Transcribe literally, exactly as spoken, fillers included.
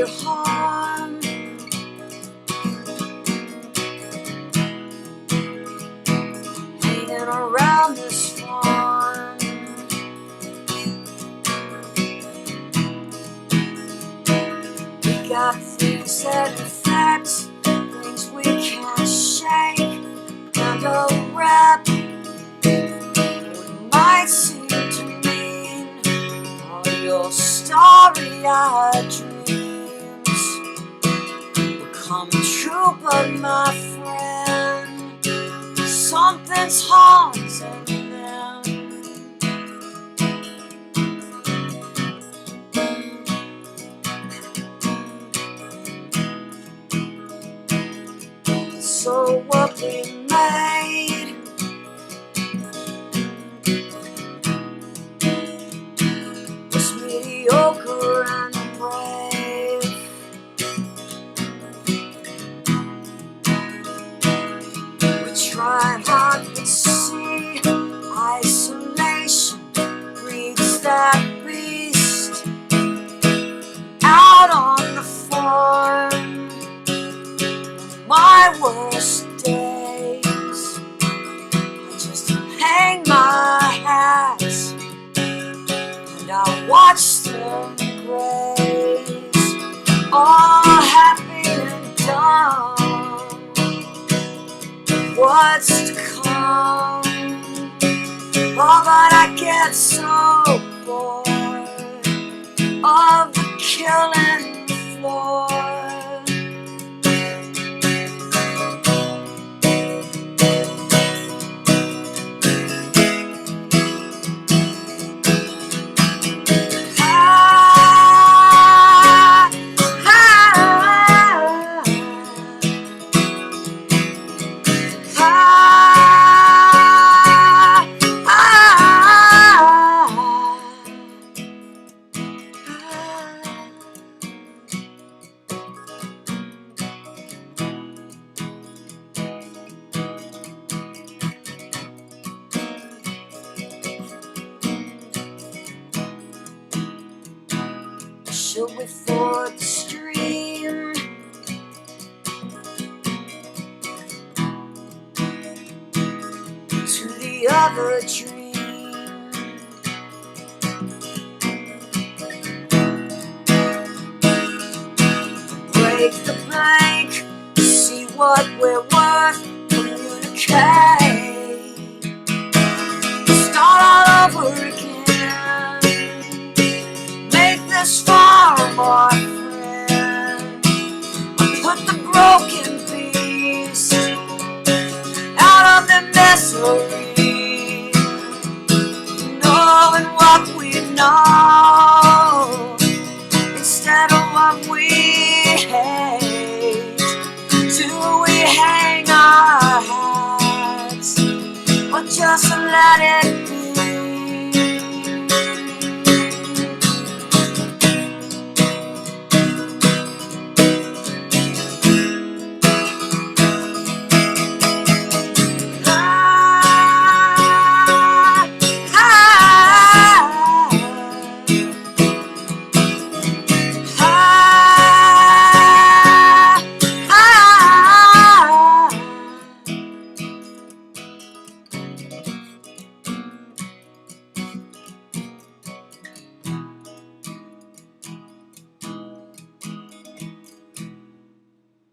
your harm. Hanging around this farm, we got things that affect things we can't shake, and a rap might seem to mean all your starry-eyed dreams will come true, but my friend, something's haunting them. So what we made was mediocre and brave. We tried hard to see isolation breeds that beast out on the farm. My worst days, I just hang my hats and I watch them graze, all happy and dumb. What's to come? Oh, but I get so bored of the killing floor. Should we ford the stream? To the other dream? Break the bank, see what we're worth, communicate, start all over again, make this far more friend. Put the broken piece out of the misery, knowing what we know instead of what we hate. Do we hang our hats or just let it be?